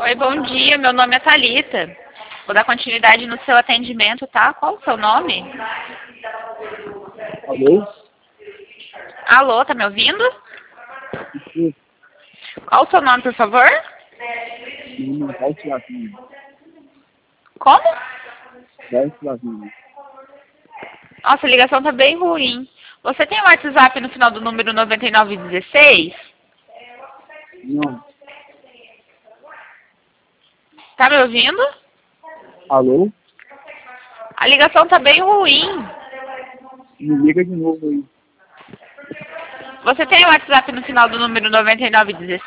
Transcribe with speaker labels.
Speaker 1: Oi, bom dia. Meu nome é Thalita. Vou dar continuidade no seu atendimento, tá? Qual o seu nome?
Speaker 2: Alô?
Speaker 1: Alô, tá me ouvindo?
Speaker 2: Sim,
Speaker 1: Qual o seu nome, por favor?
Speaker 2: menino, Raul Flavinho.
Speaker 1: Como?
Speaker 2: Raul Flavinho.
Speaker 1: Nossa, a ligação tá bem ruim. Você tem o WhatsApp no final do número 9916?
Speaker 2: Não.
Speaker 1: Tá me ouvindo?
Speaker 2: Alô?
Speaker 1: A ligação tá bem ruim.
Speaker 2: Me liga de novo aí.
Speaker 1: Você tem o WhatsApp no final do número 9916?